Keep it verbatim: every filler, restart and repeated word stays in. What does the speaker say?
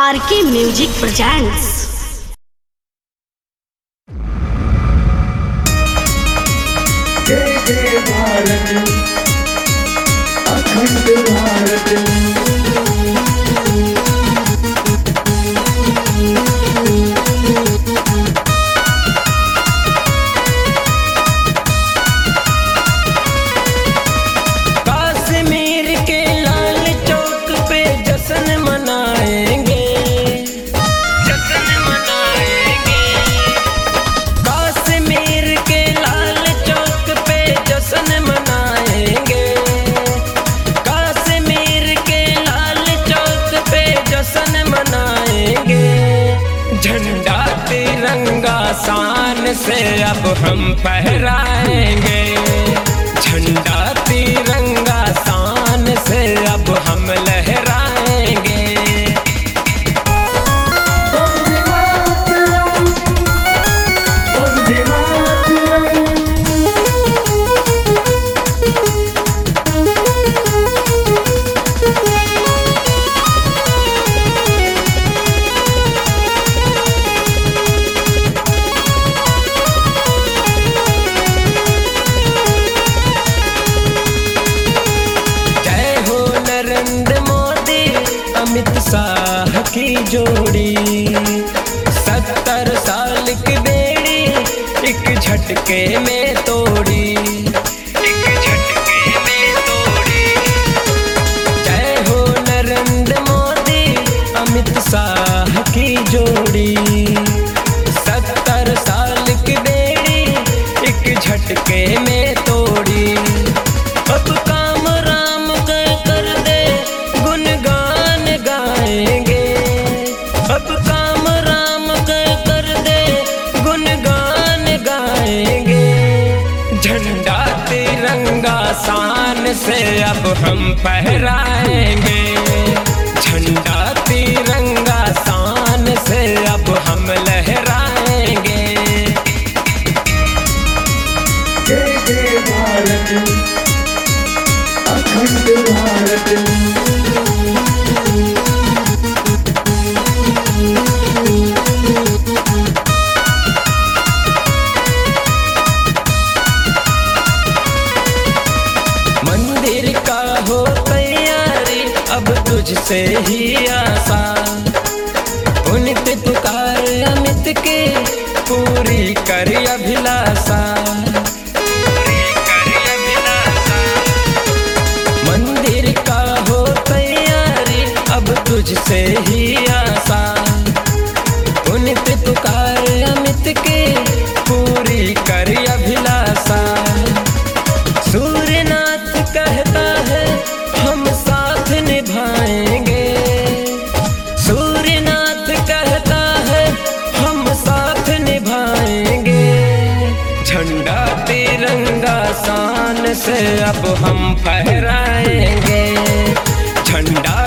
आर के music presents. जय जय भारत अखंड भारत। कश्मीर के लाल चौक पे जश्न मनाएंगे, जश्न मनाएंगे। कश्मीर के लाल चौक पे जश्न मनाएंगे, कश्मीर के लाल चौक पे जश्न मनाएंगे। झंडा तिरंगा शान से अब हम फहराएंगे, झंडा तिरंगा शान से अब हम लहराएंगे। वंदे मातरम, वंदे मातरम। जय हो नरेंद्र मोदी अमित शाह की जोड़ी, सत्तर साल की बेड़ी एक झटके में तोड़ी, एक झटके में तोड़ी। जय हो नरेंद्र मोदी अमित शाह की जोड़ी, सत्तर साल की बेड़ी एक झटके में तोड़ी। अब काम राम का कर दे गुणगान गाएंगे, अब काम राम का कर दे गुणगान गाएंगे। झंडा तिरंगा शान से अब हम फहराएंगे, झंडा तिरंगा शान से अब हम लहराएंगे। जय जय भारत अखंड भारत। मंदिर का हो तैयारी अब तुझसे ही आशा, पुनित पुकार अमित के पूरी कर अभिलाषा, पूरी कर अभिलाषा। मंदिर का हो तैयारी अब तुझसे ही आशा, पुनित पुकार अमित के पूरी कर अभिलाषा। सूर्यनाथ कहता है हम साथ निभाएंगे, सूर्यनाथ कहता है हम साथ निभाएंगे। झंडा तिरंगा शान से अब हम फहराएंगे, झंडा